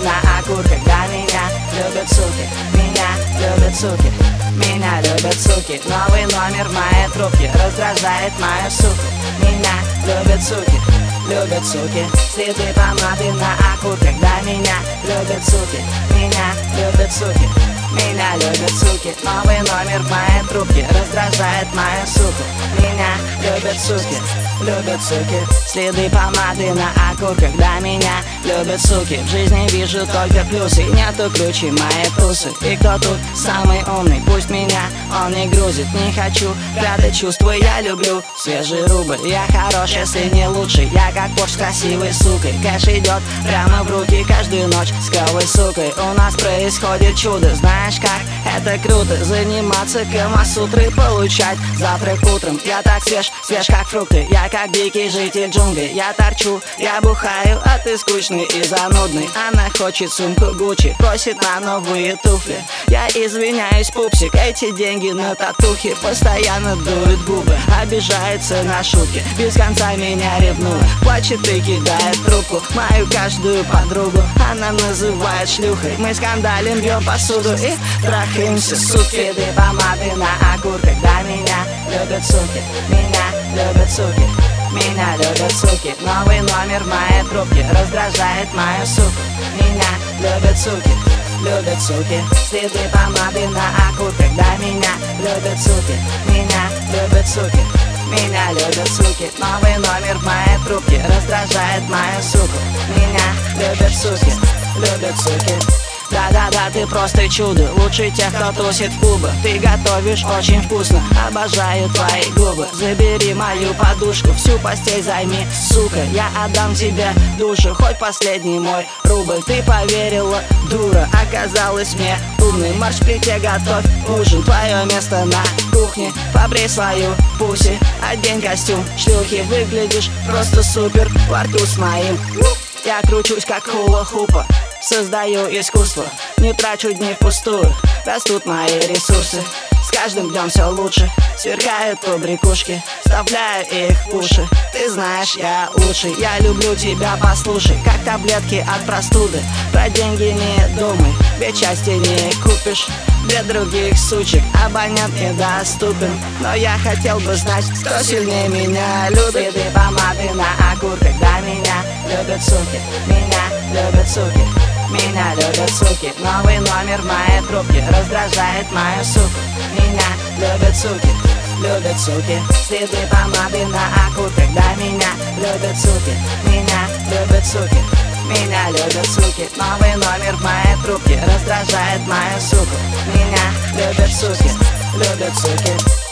на окурках. Да, меня любят суки, меня любят суки, меня любят суки. Новый номер в моей трубке раздражает мою суку. Меня любят суки, любят суки. Следы помады на окурках. Да, меня любят суки, меня любят суки, меня любят суки. Новый номер в моей трубке раздражает мою суку. Меня любят суки, любят суки. Следы помады на окурках. Да, меня любят суки. В жизни вижу только плюсы, нету круче моей тусы. И кто тут самый умный? Пусть меня он не грузит. Не хочу прятать чувства, я люблю свежий рубль. Я хорош, если не лучший. Я как Порш с красивой сукой. Кэш идет прямо в руки каждую ночь с клевой сукой. У нас происходит чудо, знаешь как? Это круто, заниматься камасутрой, получать завтрак утром. Я так свеж, свеж как фрукты. Я как дикий житель джунглей. Я торчу, я бухаю, а ты скучный и занудный. Она хочет сумку Гуччи, просит на новые туфли. Я извиняюсь, пупсик, эти деньги на татухи. Постоянно дует губы, обижается на шутки. Без конца меня ревнует, плачет и кидает трубку. Мою каждую подругу она называет шлюхой. Мы скандалим, бьем посуду и трахаемся сутки. Следы помады на окурках. Да, меня любят суки, меня любят суки, меня любят суки. Новый номер в моей трубке раздражает мою суку. Меня любят суки, любят суки. Следы помады на окурках. Да, меня любят суки, меня любят суки, меня любят суки. Новый номер в моей трубке раздражает мою суку. Меня любят суки, любят суки. Да-да-да, ты просто чудо, лучше тех, кто тусит в клубах. Ты готовишь очень вкусно, обожаю твои губы. Забери мою подушку, всю постель займи, сука. Я отдам тебе душу, хоть последний мой рубль. Ты поверила, дура, оказалась мне умной. Марш в плите, готовь ужин, твое место на кухне. Побрей свою пуси, одень костюм шлюхи. Выглядишь просто супер во рту с моим. Я кручусь как хула-хупа, создаю искусство, не трачу дни впустую, растут мои ресурсы. С каждым днем все лучше, сверкают побрякушки, вставляю их в уши. Ты знаешь, я лучший, я люблю тебя, послушай. Как таблетки от простуды, про деньги не думай, ведь счастье не купишь. Для других сучек абонент недоступен, но я хотел бы знать, кто сильнее меня любит. Следы помады на окурках. Да, меня любят суки, меня любят суки, меня любят суки. Новый номер в моей трубке раздражает мою суку. Меня любят суки, любят суки. Следы помады на окурках. Да, меня любят суки, меня любят суки, меня любят суки. Новый номер в моей трубке раздражает мою суку. Меня любят суки, любят суки.